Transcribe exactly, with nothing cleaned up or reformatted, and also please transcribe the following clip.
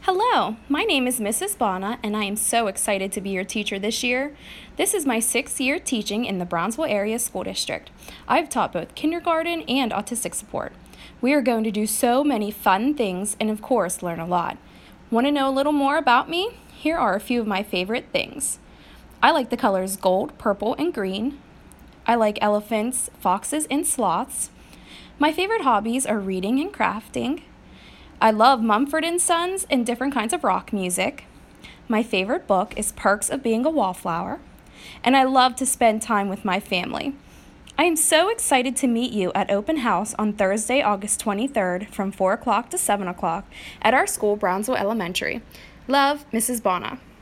Hello, my name is Missus Bonna, and I am so excited to be your teacher this year. This is my sixth year teaching in the Brownsville Area School District. I've taught both kindergarten and autistic support. We are going to do so many fun things and, of course, learn a lot. Want to know a little more about me? Here are a few of my favorite things. I like the colors gold, purple, and green. I like elephants, foxes, and sloths. My favorite hobbies are reading and crafting. I love Mumford and Sons and different kinds of rock music. My favorite book is Perks of Being a Wallflower. And I love to spend time with my family. I am so excited to meet you at Open House on Thursday, August twenty-third from four o'clock to seven o'clock at our school, Brownsville Elementary. Love, Missus Bonna.